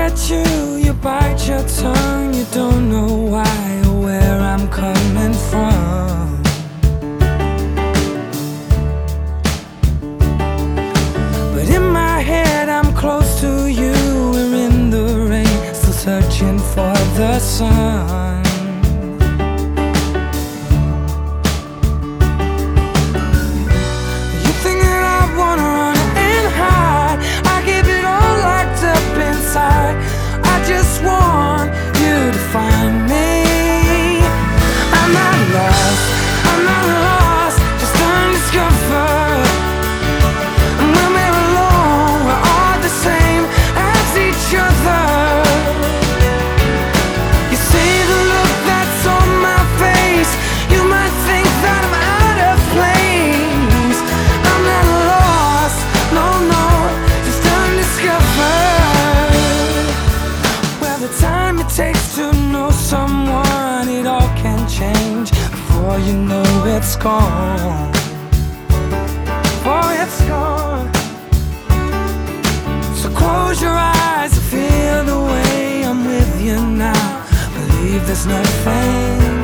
at you, you bite your tongue. You don't know why or where I'm coming from. But in my head I'm close to you. We're in the rain, still searching for the sun. You think that I wanna run and hide. I keep it all locked up inside. I just want you to find me. I'm not lost, I'm not lost, just undiscovered. And when we're alone, we're all the same as each other. You see the look that's on my face, you might think that I'm out of place. I'm not lost, no, no, just undiscovered. Well, the time it takes to know someone, it all can change before you know it's gone. Before it's gone. So close your eyes and feel the way I'm with you now. Believe there's nothing